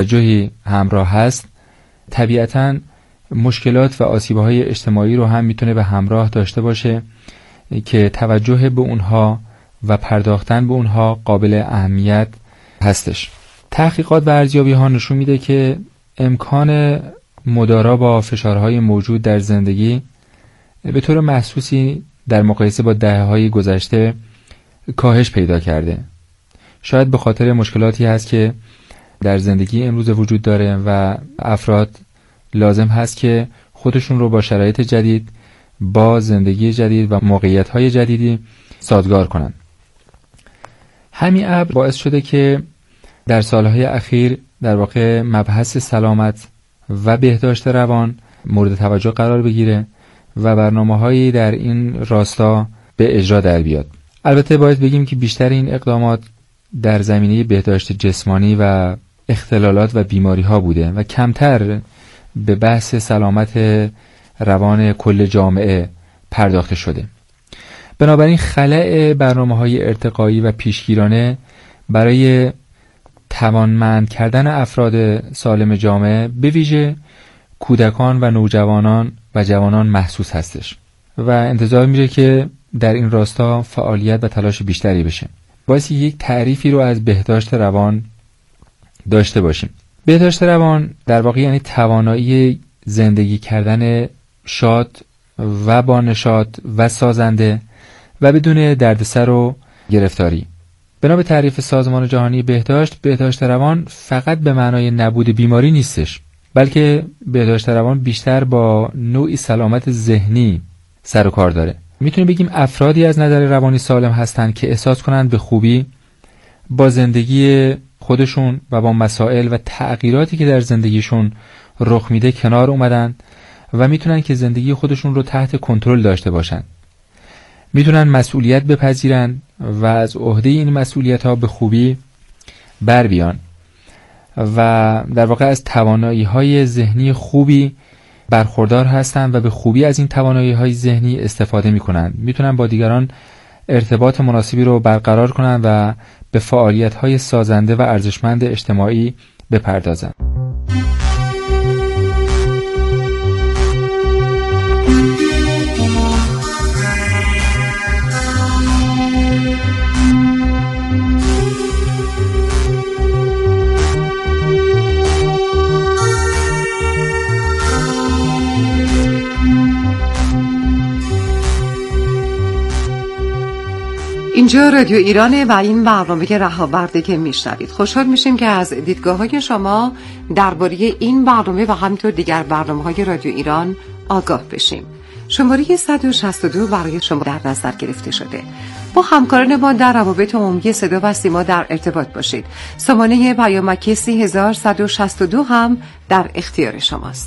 توجهی همراه هست، طبیعتاً مشکلات و آسیب‌های اجتماعی رو هم میتونه به همراه داشته باشه که توجه به اونها و پرداختن به اونها قابل اهمیت هستش. تحقیقات و ارزیابی‌ها نشون میده که امکان مدارا با فشارهای موجود در زندگی به طور محسوسی در مقایسه با دهه‌های گذشته کاهش پیدا کرده. شاید به خاطر مشکلاتی هست که در زندگی امروز وجود داره و افراد لازم هست که خودشون رو با شرایط جدید، با زندگی جدید و موقعیت‌های جدیدی سازگار کنن. همین امر باعث شده که در سالهای اخیر در واقع مبحث سلامت و بهداشت روان مورد توجه قرار بگیره و برنامه‌هایی در این راستا به اجرا در بیاد. البته باید بگیم که بیشتر این اقدامات در زمینه بهداشت جسمانی و اختلالات و بیماری‌ها بوده و کمتر به بحث سلامت روان کل جامعه پرداخته شده. بنابراین خلأ برنامه‌های ارتقایی و پیشگیرانه برای توانمند کردن افراد سالم جامعه به ویژه کودکان و نوجوانان و جوانان محسوس هستش و انتظار میره که در این راستا فعالیت و تلاش بیشتری بشه. باید یک تعریفی رو از بهداشت روان داشته باشیم. بهداشت روان در واقع یعنی توانایی زندگی کردن شاد و با نشاط و سازنده و بدون دردسر و گرفتاری. بنا به تعریف سازمان جهانی بهداشت روان فقط به معنای نبود بیماری نیستش، بلکه بهداشت روان بیشتر با نوعی سلامت ذهنی سر و کار داره. میتونیم بگیم افرادی از نظر روانی سالم هستند که احساس کنند به خوبی با زندگی خودشون و با مسائل و تغییراتی که در زندگیشون رخ میده کنار اومدن و میتونن که زندگی خودشون رو تحت کنترل داشته باشن. میتونن مسئولیت بپذیرن و از عهده این مسئولیت‌ها به خوبی بر بیان و در واقع از توانایی‌های ذهنی خوبی برخوردار هستن و به خوبی از این توانایی‌های ذهنی استفاده میکنن. میتونن با دیگران ارتباط مناسبی رو برقرار کنن و به فعالیت‌های سازنده و ارزشمند اجتماعی بپردازن. اینجا رادیو ایرانه و این برنامه رهاورده که میشنوید. خوشحال میشیم که از دیدگاه‌های شما درباره این برنامه و همینطور دیگر برنامه‌های رادیو ایران آگاه بشیم. شماره 162 برای شما در نظر گرفته شده. با همکاران ما در روابط عمومی صدا و سیما در ارتباط باشید. سامانه پیامکی 3162 هم در اختیار شماست.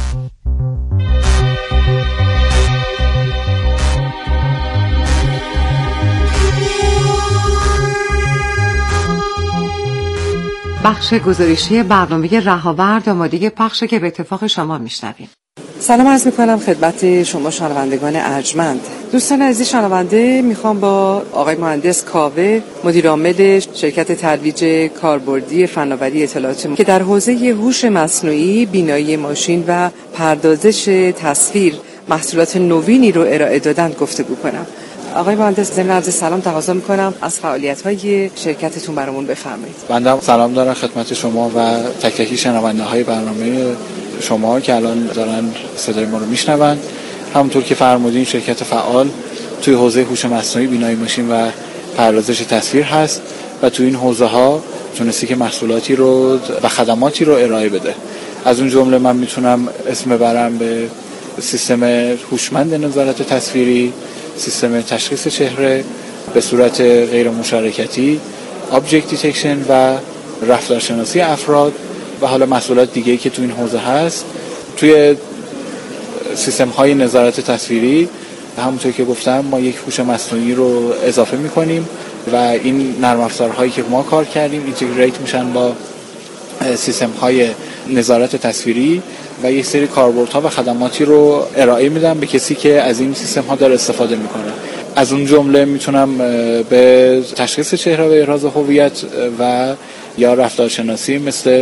بخش گزارشی برنامه رهاورد آماده پخش که به اتفاق شما میشنویم. سلام عرض میکنم خدمت شما شنوندگان ارجمند. دوستان عزیز شنونده، میخوام با آقای مهندس کاوه مدیر عامل شرکت ترویج کاربردی فناوری اطلاعات که در حوزه هوش مصنوعی، بینایی ماشین و پردازش تصویر محصولات نوینی رو ارائه دادن گفتگو کنم. آقای مهندس، ضمن عرض سلام تقاضا میکنم از فعالیت‌های شرکتتون برامون بفرمایید. بنده سلام دارم خدمت شما و تک تکی شنونده‌های برنامه شما که الان دارن صدای ما رو میشنون. همونطور که فرمودین شرکت فعال توی حوزه هوش مصنوعی، بینایی ماشین و پردازش تصویر هست و توی این حوزه‌ها تونستی که محصولاتی رو و خدماتی رو ارائه بده. از اون جمله من میتونم اسم ببرم به سیستم هوشمند نظارت تصویری، سیستم تشخیص چهره به صورت غیر مشارکتی، آبجکت دیتکشن و رفتارشناسی افراد و حالا محصولات دیگه‌ای که تو این حوزه هست. توی سیستم‌های نظارت تصویری همونطور که گفتم ما یک هوش مصنوعی رو اضافه می‌کنیم و این نرم افزارهایی که ما کار کردیم اینتگریت میشن با سیستم‌های نظارت تصویری و یک سری کاربردها و خدماتی رو ارائه میدم به کسی که از این سیستم‌ها داره استفاده میکنه. از اون جمله میتونم به تشخیص چهره و احراز هویت و یا رفتارشناسی مثل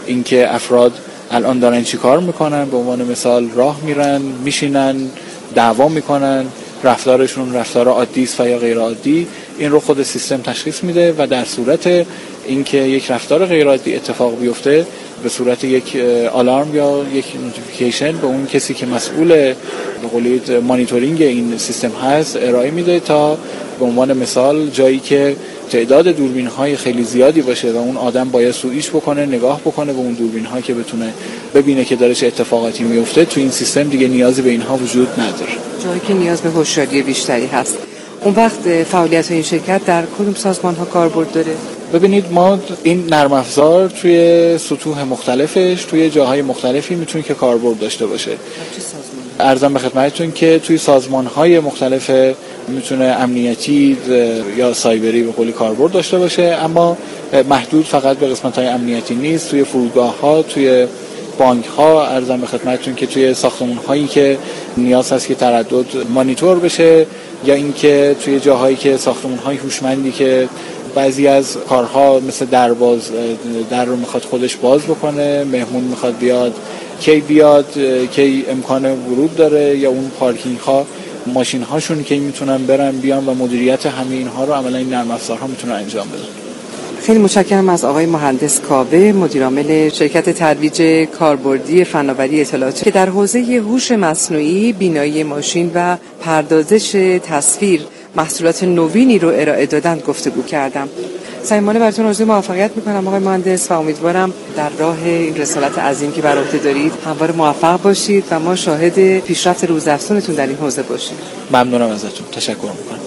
اینکه افراد الان دارن چی کار میکنن، به عنوان مثال راه میرن، میشینن، دعوا میکنن، رفتارشون رفتار عادی است و یا غیر عادی، این رو خود سیستم تشخیص میده و در صورت اینکه یک رفتار غیر عادی اتفاق بیفته به صورت یک آلارم یا یک نوتیفیکیشن به اون کسی که مسئول به قولی مانیتورینگ این سیستم هست ارائه میده تا به عنوان مثال جایی که تعداد دوربین‌های خیلی زیادی باشه و اون آدم باید سوئیچ بکنه، نگاه بکنه به اون دوربین‌ها که بتونه ببینه که داره چه اتفاقاتی میفته، تو این سیستم دیگه نیازی به اینها وجود نداره. جایی که نیاز به هوشیاری بیشتری هست. اون وقت فعالیت این شرکت در کدوم سازمان‌ها کاربرد داره؟ ببینید ما این نرم افزار توی سطوح مختلفش توی جاهای مختلفی میتونه که کاربرد داشته باشه. چه سازمان؟ عرضم به خدمتتون که توی سازمان‌های مختلف میتونه امنیتی یا سایبری به قولی کاربرد داشته باشه، اما محدود فقط به قسمت‌های امنیتی نیست. توی فرودگاه‌ها، توی بانک‌ها، عرضم به خدمتتون که توی ساختمان‌هایی که نیاز هست که تردد مانیتور بشه، یا اینکه توی جاهایی که ساختمان‌های هوشمندی که بعضی از کارها مثل در رو میخواد خودش باز بکنه، مهمون میخواد بیاد کی امکان ورود داره، یا اون پارکینگ ها ماشین هاشون که میتونن برن بیان و مدیریت همه اینها رو عملا این نرم افزارها میتونن انجام بدن. خیلی متشکرم از آقای مهندس کاوه، مدیرعامل شرکت ترویج کاربردی فناوری اطلاعاتی که در حوزه هوش مصنوعی، بینایی ماشین و پردازش تصویر محصولات نوینی رو ارائه دادن گفتگو کردم. صمیمانه براتون آرزوی موفقیت میکنم آقای مهندس و امیدوارم در راه این رسالت عظیم که بر عهده دارید همواره موفق باشید و ما شاهد پیشرفت روزافزونتون در این حوزه باشیم. ممنونم ازتون، تشکر میکنم.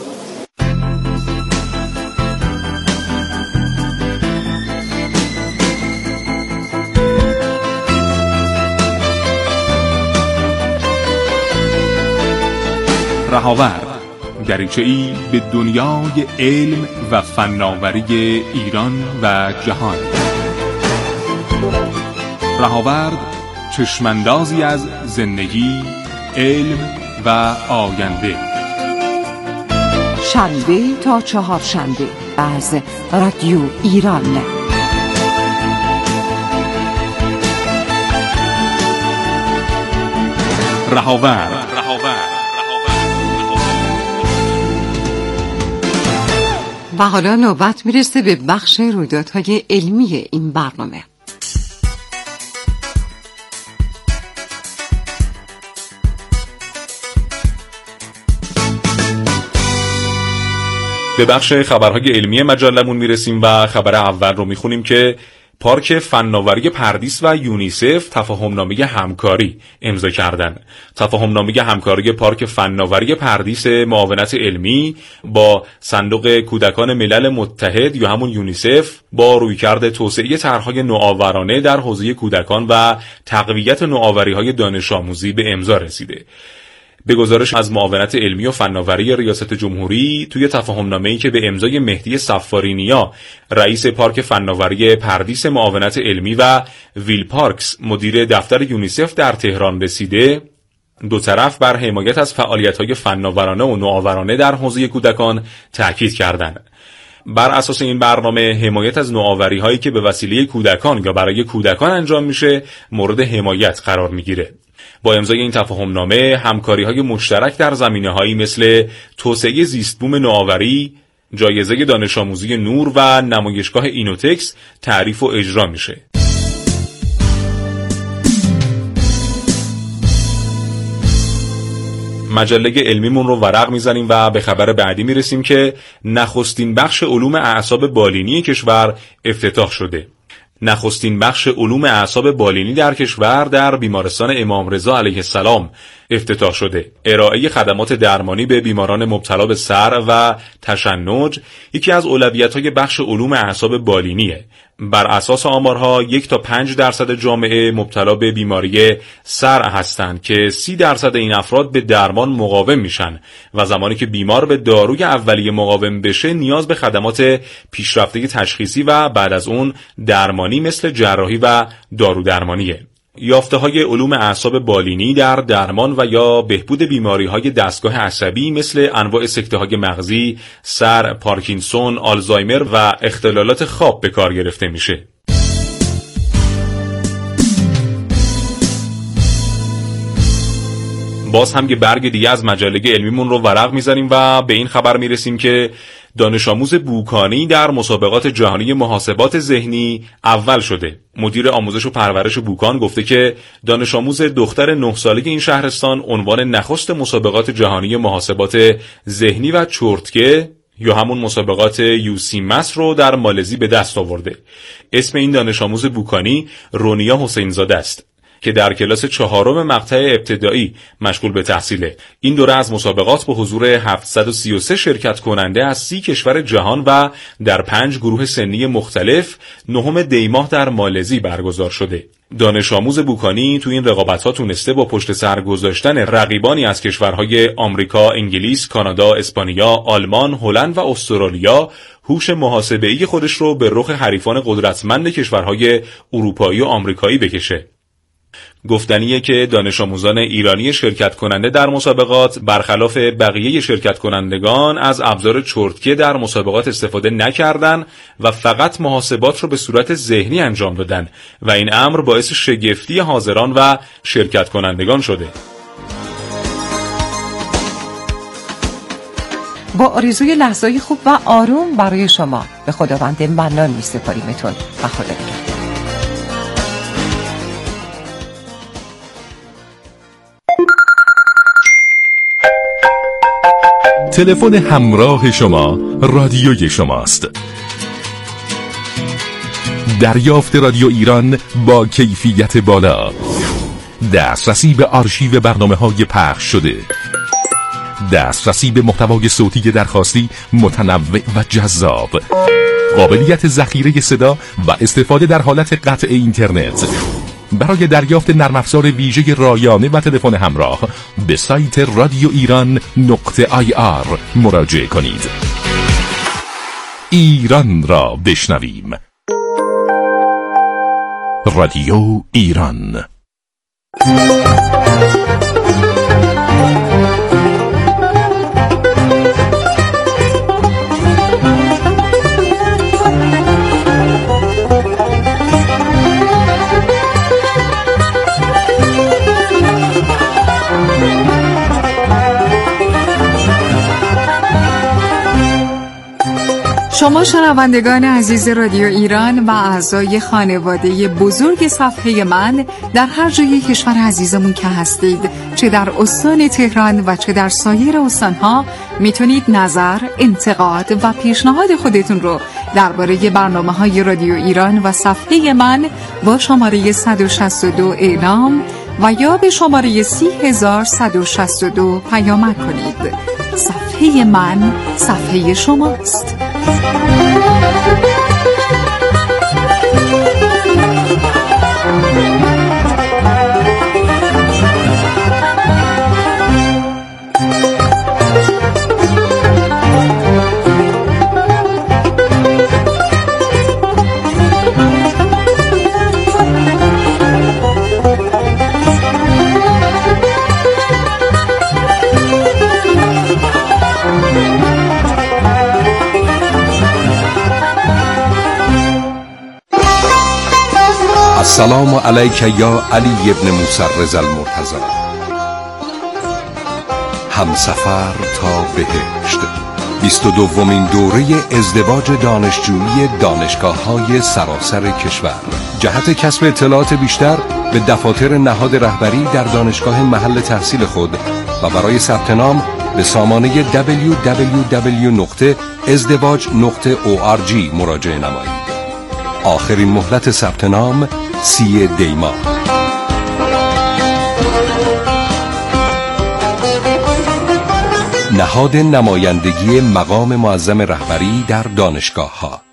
رهاورد، دریچه‌ای به دنیای علم و فناوری ایران و جهان. رهاورد، چشماندازی از زندگی، علم و آینده. شنبه تا چهارشنبه از رادیو ایران. رهاورد. و حالا نوبت میرسه به بخش رویدادهای علمی این برنامه. به بخش خبرهای علمی مجلمون میرسیم و خبر اول رو میخونیم که پارک فناوری پردیس و یونیسف تفاهمنامه همکاری امضا کردند. تفاهمنامه همکاری پارک فناوری پردیس معاونت علمی با صندوق کودکان ملل متحد یا همون یونیسف با رویکرد توسعه طرح‌های نوآورانه در حوزه کودکان و تقویت نوآوری‌های دانش آموزی به امضا رسیده. به گزارش از معاونت علمی و فناوری ریاست جمهوری، توی تفاهمنامه‌ای که به امضای مهدی صفارینیا رئیس پارک فناوری پردیس معاونت علمی و ویل پارکس مدیر دفتر یونیسف در تهران رسیده، دو طرف بر حمایت از فعالیت‌های فناورانه و نوآورانه در حوزه کودکان تاکید کردند. بر اساس این برنامه حمایت از نوآوری‌هایی که به وسیله کودکان یا برای کودکان انجام میشه مورد حمایت قرار میگیره. با امضای این تفاهمنامه همکاری‌های مشترک در زمینه‌هایی مثل توسعه زیستبوم نوآوری، جایزه دانش آموزی نور و نمایشگاه اینوتکس تعریف و اجرا میشه. مجله علمیمون رو ورق میزنیم و به خبر بعدی میرسیم که نخستین بخش علوم اعصاب بالینی کشور افتتاح شده. نخستین بخش علوم اعصاب بالینی در کشور در بیمارستان امام رضا علیه السلام افتتاح شده. ارائه خدمات درمانی به بیماران مبتلا به سر و تشنج یکی از اولویت‌های بخش علوم اعصاب بالینیه. بر اساس آمارها 1 تا 5% جامعه مبتلا به بیماری سر هستند که 30% این افراد به درمان مقاوم میشن و زمانی که بیمار به داروی اولیه مقاوم بشه نیاز به خدمات پیشرفته تشخیصی و بعد از اون درمانی مثل جراحی و دارو درمانیه. یافته‌های علوم اعصاب بالینی در درمان و یا بهبود بیماری‌های دستگاه عصبی مثل انواع سکته‌های مغزی، سر، پارکینسون، آلزایمر و اختلالات خواب به کار گرفته میشه. باز هم یه برگ دیگه از مجله علمیمون رو ورق میزنیم و به این خبر میرسیم که دانش آموز بوکانی در مسابقات جهانی محاسبات ذهنی اول شده. مدیر آموزش و پرورش بوکان گفته که دانش آموز دختر 9 ساله این شهرستان عنوان نخست مسابقات جهانی محاسبات ذهنی و چرتکه یا همون مسابقات یوسی مس رو در مالزی به دست آورده. اسم این دانش آموز بوکانی رونیا حسین زاده است که در کلاس 4 مقطع ابتدایی مشغول به تحصیله. این دوره از مسابقات با حضور 733 شرکت کننده از 30 کشور جهان و در 5 گروه سنی مختلف 9 دی‌ماه در مالزی برگزار شده. دانش آموز بوکانی تو این رقابت‌ها تونسته با پشت سر گذاشتن رقیبانی از کشورهای آمریکا، انگلیس، کانادا، اسپانیا، آلمان، هلند و استرالیا هوش محاسبه‌ای خودش رو به رخ حریفان قدرتمند کشورهای اروپایی و آمریکایی بکشه. گفتنیه که دانش آموزان ایرانی شرکت کننده در مسابقات برخلاف بقیه شرکت کنندگان از ابزار چرتکه در مسابقات استفاده نکردن و فقط محاسبات رو به صورت ذهنی انجام دادن و این امر باعث شگفتی حاضران و شرکت کنندگان شده. با آرزوی لحظه‌ای خوب و آروم برای شما به خداوند منان می‌سپاریمتون و خدا نگهدار. تلفن همراه شما رادیوی شماست. دریافت رادیو ایران با کیفیت بالا، دسترسی به آرشیو برنامه‌های پخش شده، دسترسی به محتوای صوتی درخواستی متنوع و جذاب، قابلیت ذخیره صدا و استفاده در حالت قطع اینترنت. برای دریافت نرم افزار ویژه رایانه و تلفن همراه به سایت رادیو ایران.ir مراجعه کنید. ایران را بشنویم. رادیو ایران. شما شنوندگان عزیز رادیو ایران و اعضای خانواده بزرگ صفحه من در هر جای کشور عزیزمون که هستید، چه در استان تهران و چه در سایر استانها، میتونید نظر، انتقاد و پیشنهاد خودتون رو درباره برنامه‌های رادیو ایران و صفحه من با شماره 162 اعلام و یا به شماره 30162 پیامک کنید. صفحه من صفحه شماست. السلام علیک یا علی ابن موسی رضا المرتضی، همسفر تا بهشت، 22مین دوره ازدواج دانشجویی دانشگاه‌های سراسر کشور. جهت کسب اطلاعات بیشتر به دفاتر نهاد رهبری در دانشگاه محل تحصیل خود و برای ثبت نام به سامانه www.ezdewaj.org مراجعه نمایید. آخرین مهلت ثبت نام 30 دی‌ماه. نهاد نمایندگی مقام معظم رهبری در دانشگاه‌ها.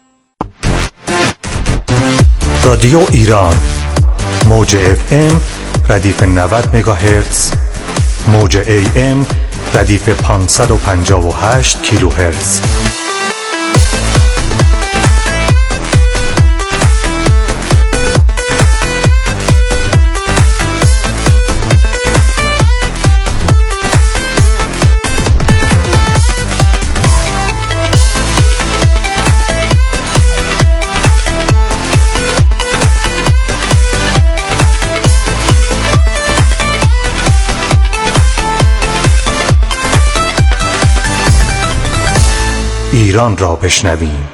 رادیو ایران، موج FM ردیف 90 مگاهرتز، موج AM ردیف 558 کیلوهرتز. ایران را بشنویم.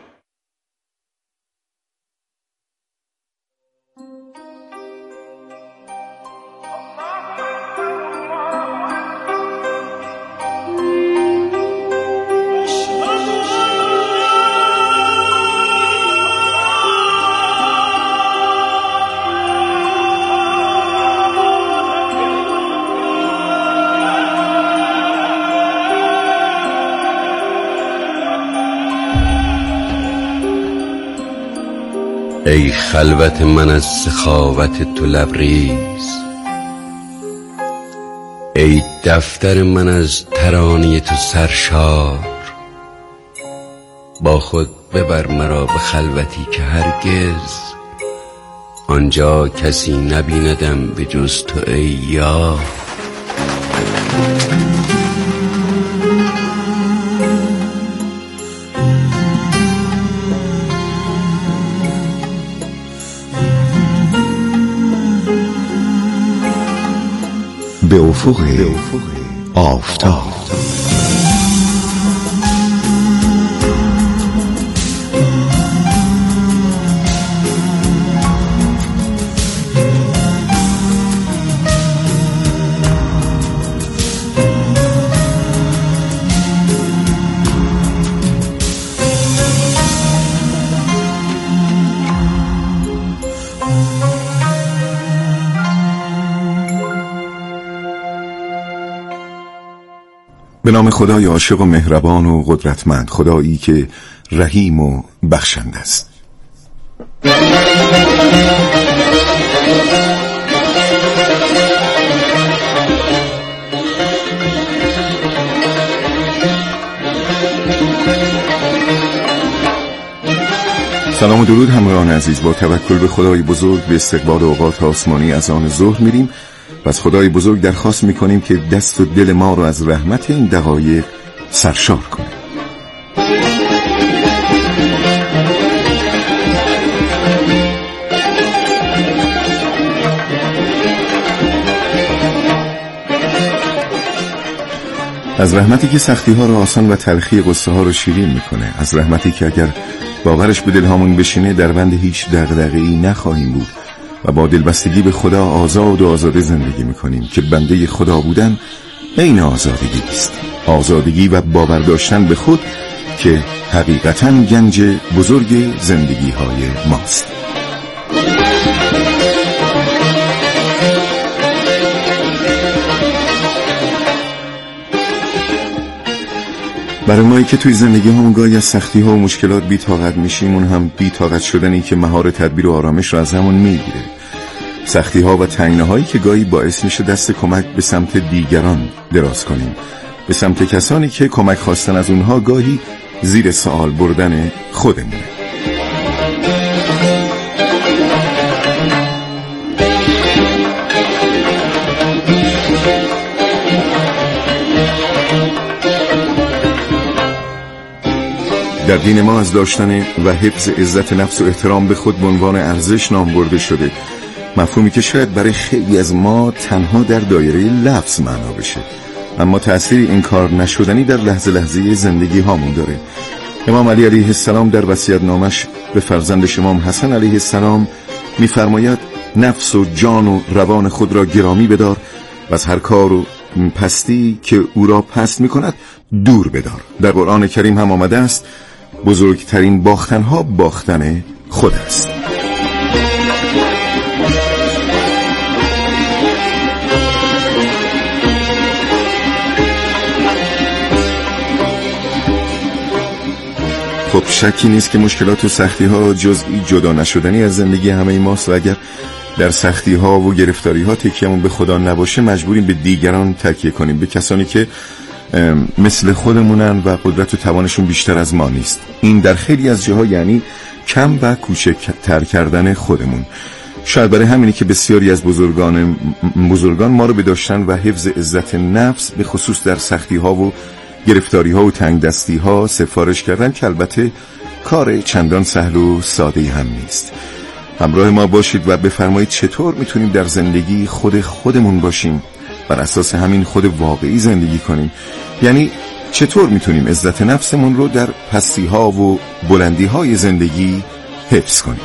ای خلوت من از سخاوت تو لبریز، ای دفتر من از ترانه تو سرشار، با خود ببر مرا به خلوتی که هرگز آنجا کسی نبیندم به جز تو ای یار. به افق آفتاب. به نام خدای عاشق و مهربان و قدرتمند، خدایی که رحیم و بخشنده است. سلام و درود همراهان عزیز. با توکل به خدای بزرگ به استقبال اوقات آسمانی از آن ظهر میریم. پس خدای بزرگ درخواست میکنیم که دست و دل ما رو از رحمت این دقایق سرشار کنه. از رحمتی که سختی ها رو آسان و تلخی قصه ها رو شیرین میکنه. از رحمتی که اگر باورش به دل هامون بشینه در بند هیچ دغدغه‌ای نخواهیم بود و با دلبستگی به خدا آزاد و آزاده زندگی میکنیم که بنده خدا بودن عین آزادگی است. آزادگی و باور داشتن به خود که حقیقتاً گنج بزرگ زندگی های ماست. برای مایی که توی زندگی هم گاهی از سختی ها و مشکلات بی طاقت میشیم، اون هم بی طاقت شدنی که مهار تدبیر و آرامش رو از همون میگیره. سختی ها و تنگنه هایی که گاهی باعث میشه دست کمک به سمت دیگران دراز کنیم، به سمت کسانی که کمک خواستن از اونها گاهی زیر سوال بردن خودمونه. در دین ما از داشتن و حفظ عزت نفس و احترام به خود به عنوان ارزش نام برده شده، مفهومی که شاید برای خیلی از ما تنها در دایره لفظ معنا بشه، اما تأثیر این کار نشدنی در لحظه لحظه زندگی هامون داره. امام علی علیه السلام در وصیت‌نامش به فرزندش امام حسن علیه السلام می‌فرماید نفس و جان و روان خود را گرامی بدار و از هر کار و پستی که او را پست می‌کند دور بدار. در قرآن کریم هم آمده است بزرگترین باختنها باختن خود است. خب شکی نیست که مشکلات و سختی ها جزئی جدا نشدنی از زندگی همه ماست و اگر در سختی ها و گرفتاری ها تکیه‌مون به خدا نباشه مجبوریم به دیگران تکیه کنیم، به کسانی که مثل خودمونن و قدرت و توانشون بیشتر از ما نیست. این در خیلی از جاها یعنی کم و کوچکتر کردن خودمون. شاید برای همینی که بسیاری از بزرگان ما رو به داشتن و حفظ عزت نفس به خصوص در سختی ها و گرفتاری ها و تنگ دستی ها سفارش کردن، که البته کار چندان سهل و ساده هم نیست. همراه ما باشید و بفرمایید چطور میتونیم در زندگی خودمون باشیم، بر اساس همین خود واقعی زندگی کنیم. یعنی چطور میتونیم عزت نفسمون رو در پستی ها و بلندی های زندگی حفظ کنیم؟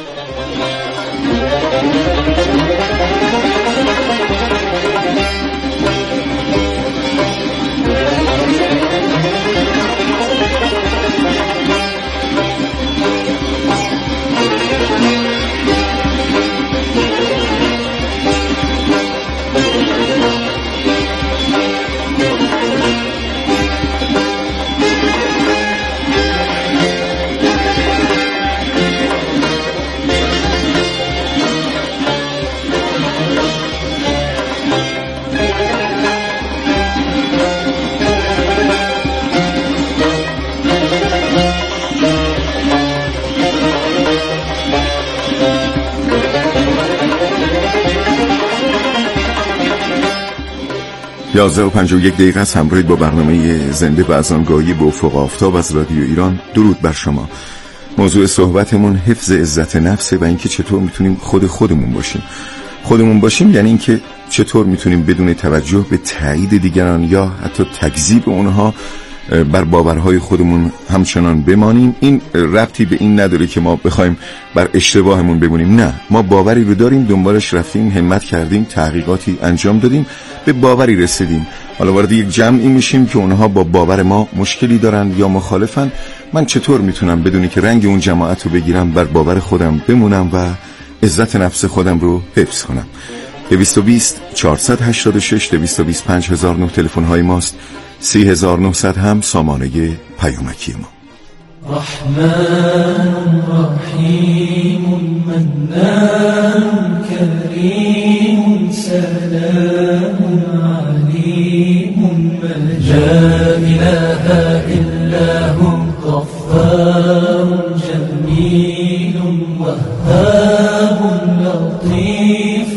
یازده و 51 دقیقه است. همراهید با برنامه زنده و از آنگاهی به افق آفتاب از رادیو ایران. درود بر شما. موضوع صحبتمون حفظ عزت نفسه و اینکه چطور میتونیم خودمون باشیم. خودمون باشیم یعنی اینکه چطور میتونیم بدون توجه به تایید دیگران یا حتی تکذیب اونها بر باورهای خودمون همچنان بمانیم. این ربطی به این نداره که ما بخوایم بر اشتباهمون بمونیم. نه، ما باوری رو داریم، دنبالش رفتیم، همت کردیم، تحقیقاتی انجام دادیم، به باوری رسیدیم. حالا وارد یک جمعی میشیم که اونها با باور ما مشکلی دارن یا مخالفن. من چطور میتونم بدونی که رنگ اون جماعت رو بگیرم، بر باور خودم بمونم و عزت نفس خودم رو حفظ کنم؟ 220 486 220 5009 تلفن های ماست. 3900 هم سامانه پیامکی ما. رحمن رحیم منان کریم سلام علیم لا اله الا هو غفار جمیل وهاب لطیف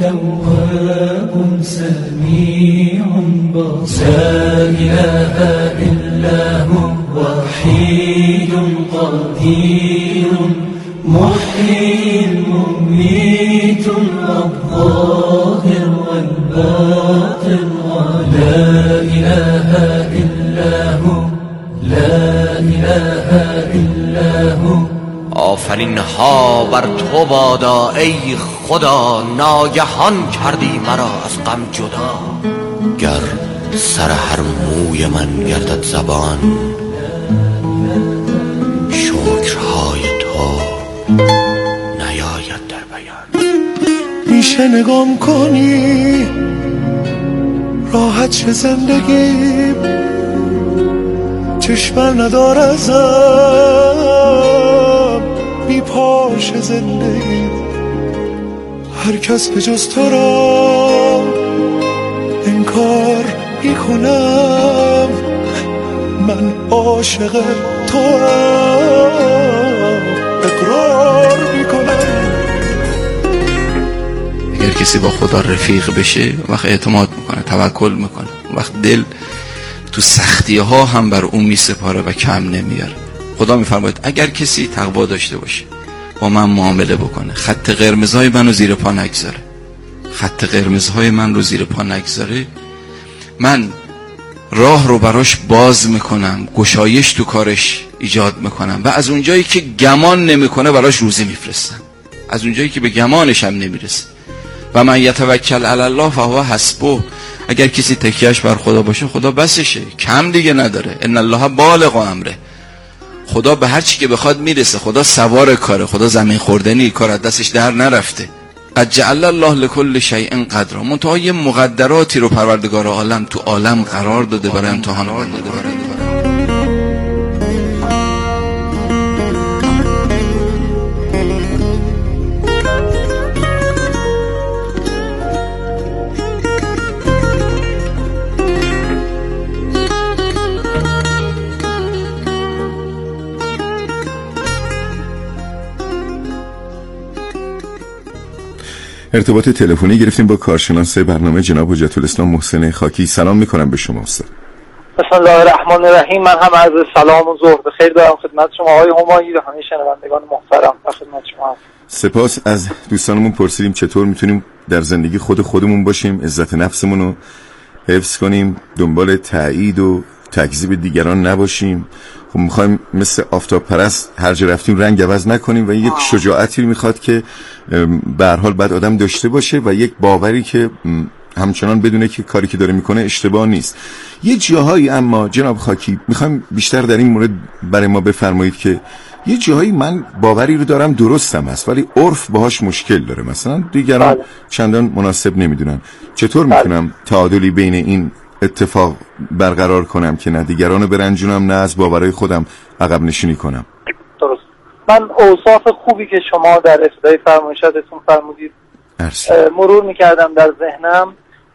تواب سمیع لا اله الا هو وحید قدیر محیی ممیت الظاهر والباطن لا اله الا هو لا اله الا هو. آفرین ها بر تو بادا ای خدا، ناگهان کردی مرا از غم جدا. گر سر هر موی من گردد زبان، شکرهای تو نیاید در بیان. میشه نگام کنی راحت شه زندگی، چشمم ندار ازم بی پاش زندگی. هر کس به جز تو را انکار میکنم، من عاشق تو اقرار میکنم. اگر کسی با خدا رفیق بشه وقت اعتماد میکنه، توکل میکنه، وقت دل تو سختی ها هم بر اون میسپاره و کم نمیاره. خدا میفرماید اگر کسی تقوا داشته باشه، با من معامله بکنه، خط قرمزهای من رو زیر پا نگذاره، خط قرمزهای من رو زیر پا نگذاره، من راه رو براش باز میکنم، گشایش تو کارش ایجاد میکنم و از اونجایی که گمان نمیکنه براش روزی میفرستم، از اونجایی که به گمانش هم نمیرسه. و من یتوکل علی الله فهو حسبه. اگر کسی تکیهش بر خدا باشه خدا بسشه، کم دیگه نداره. ان الله بالغ امره. خدا به هر چی که بخواد میرسه. خدا سوار کاره، خدا زمین خوردنی، کار از دستش در نرفته. قد جعل الله لكل شیء قدرا. منتها یه مقدراتی رو پروردگار عالم تو عالم قرار داده برای امتحان بنده. ارتباط تلفنی گرفتیم با کارشناس برنامه جناب حجت الاسلام محسن خاکی. سلام میکنم به شما استاد. بسم الله الرحمن الرحیم. من هم عرض سلام و ظهر بخیر دارم خدمت شما آقای همایی و همه شنوندگان محترم و خدمت شما. سپاس. از دوستانمون پرسیدیم چطور میتونیم در زندگی خودمون باشیم، عزت نفسمون رو حفظ کنیم، دنبال تایید و تکذیب دیگران نباشیم. خب میخوایم مثل آفتاب پرست هر جا رفتیم رنگ عوض نکنیم و یک شجاعتی میخواد که به هر حال بعد آدم داشته باشه و یک باوری که همچنان بدونه که کاری که داره میکنه اشتباه نیست. یه جاهایی اما جناب خاکی میخوایم بیشتر در این مورد برای ما بفرمایید که یه جاهایی من باوری رو دارم درستم هست ولی عرف باهاش مشکل داره، مثلا دیگران چندان مناسب نمیدونن. چطور میتونم تعادلی بین این اتفاق برقرار کنم که نه دیگران رو برنجونم نه از باورهای خودم عقب نشینی کنم؟ درست. من اوصاف خوبی که شما در ابتدای فرمایشاتتون فرمودید مرور میکردم در ذهنم.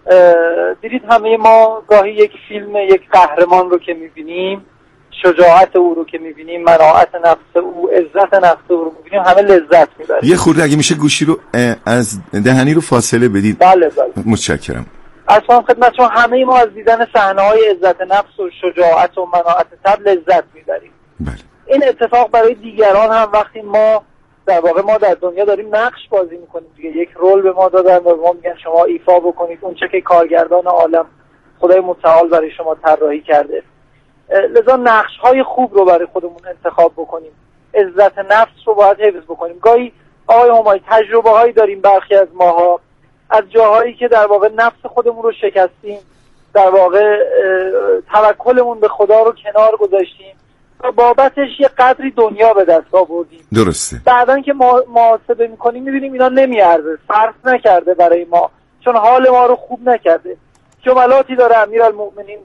دیدید همه ما گاهی یک فیلم یک قهرمان رو که میبینیم، شجاعت او رو که میبینیم، مناعت نفس او، عزت نفس او رو میبینیم، همه لذت میبریم. یه خورده اگه میشه گوشی رو از دهنی رو فاصله بدید. بله. متشکرم. اصلا خدمتتون همه ما از دیدن صحنه‌های عزت نفس و شجاعت و مناعت طبع لذت میبریم. بله. این اتفاق برای دیگران هم وقتی ما در واقع ما در دنیا داریم نقش بازی میکنیم دیگه، یک رول به ما دادن و ما میگن شما ایفا بکنید اون چه که کارگردان عالم خدای متعال برای شما طراحی کرده. لذا نقش‌های خوب رو برای خودمون انتخاب بکنیم، عزت نفس رو باید حفظ بکنیم. گاهی آقای همایی تجربه‌هایی داریم برخی از ماها از جاهایی که در واقع نفس خودمون رو شکستیم، در واقع توکلمون به خدا رو کنار گذاشتیم و بابتش یه قدری دنیا به دست آوردیم. درسته. بعدن که محاسبه می‌کنیم می‌بینیم اینا نمیارزه، صرف نکرده برای ما، چون حال ما رو خوب نکرده. جملاتی داره امیرالمؤمنین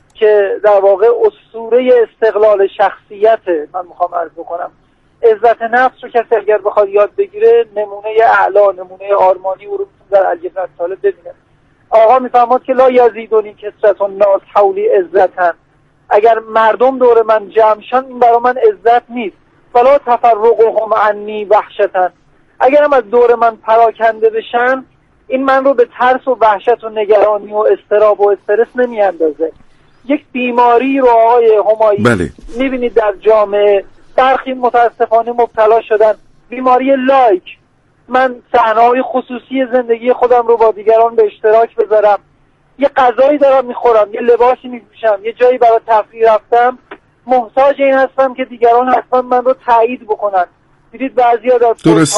که در واقع اسطوره استقلال شخصیت من میخوام عرض بکنم. عزت نفس رو کسی اگر بخواد یاد بگیره نمونه اعلا، نمونه آرمانی او رو در علی بن ابی طالب ببینه. آقا میفرماد که لا یزیدونی کثرت الناس حولی عزتن، اگر مردم دور من جمع شن این برای من عزت نیست. ولا تفرقهم عنی وحشتن، اگرم از دور من پراکنده بشن این من رو به ترس و وحشت و نگرانی و اضطراب و استرس نمیاندازه. یک بیماری رو آقای همایی میبینید در جامعه برخی متاسفانه مبتلا شدن، بیماری لایک. من صحنه‌های خصوصی زندگی خودم رو با دیگران به اشتراک بذارم، یه غذایی دارم میخورم، یه لباسی میپوشم، یه جایی برای تفریح رفتم، محتاج این هستم که دیگران حتما من رو تایید بکنن. دیدید بعضیا در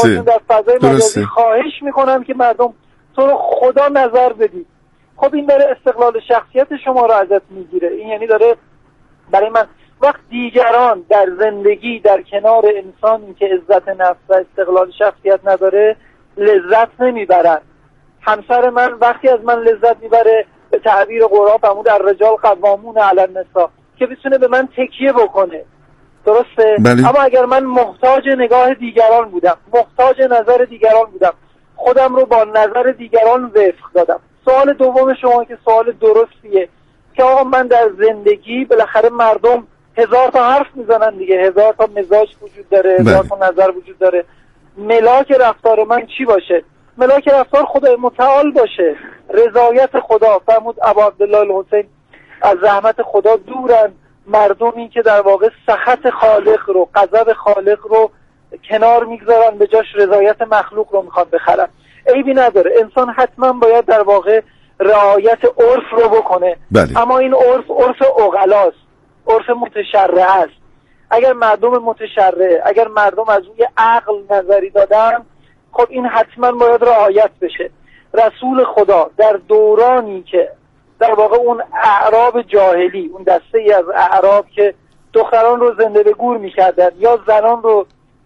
فضای مجازی خواهش میکنن که مردم تو رو خدا نظر بدید. خب این داره استقلال شخصیت شما رو ازت میگیره. این یعنی داره برای من وقت دیگران در زندگی در کنار انسانی که عزت نفس و استقلال شخصیت نداره لذت نمیبرن. همسر من وقتی از من لذت میبره به تعبیر قرآن فرمود الرجال قوامون علی النساء، که بتونه به من تکیه بکنه. درسته؟ اما اگر من محتاج نگاه دیگران بودم، محتاج نظر دیگران بودم، خودم رو با نظر دیگران وفق دادم. سوال دوم شما که سوال درستیه که آقا من در زندگی بالاخره مردم هزار تا حرف میزنن دیگه، هزار تا مزاج وجود داره، هزار تا نظر وجود داره. ملاک رفتار من چی باشه؟ ملاک رفتار خدای متعال باشه، رضایت خدا. فرمود ابا عبدالله الحسین از رحمت خدا دورن مردمی که در واقع سخط خالق رو، غضب خالق رو کنار میگذارن به جاش رضایت مخلوق رو میخوان بخرن. عیبی نداره، انسان حتما باید در واقع رعایت عرف رو بکنه. اما این عرف عقلاست، عرف متشرع است. اگر مردم متشرع، اگر مردم از روی عقل نظری دادن، خب این حتما باید رعایت بشه. رسول خدا در دورانی که در واقع اون اعراب جاهلی، اون دسته ای از اعراب که دختران رو زنده به گور میکردن یا زنان رو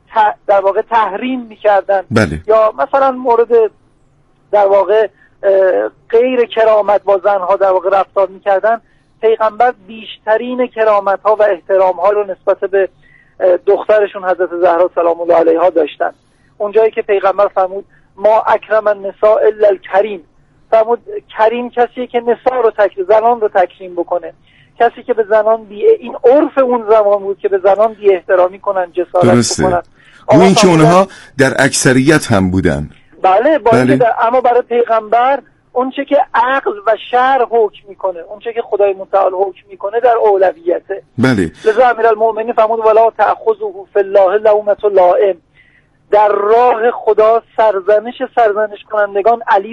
در واقع تحریم میکردن یا مثلا مورد در واقع غیر کرامت با زنها در واقع رفتار میکردن، پیغمبر بیشترین کرامت ها و احترام ها رو نسبت به دخترشون حضرت زهرا سلام الله علیها داشتن. اونجایی که پیغمبر فرمود ما اکرم النساء الا الکریم، فرمود کریم کسیه که نساء رو زنان رو تکریم بکنه، کسی که به زنان این عرف اون زمان بود که به زنان بی احترامی کنن، جسارت بکنن. این که اونها در اکثریت هم بودن. بله. اما برای پیغمبر اون چه که عقل و شرع حکم میکنه، اون چه که خدای متعال حکم میکنه در اولویته. لذا امیرالمؤمنین فرمود ولا تأخذه فی الله لومة لائم، در راه خدا سرزنش کنندگان علی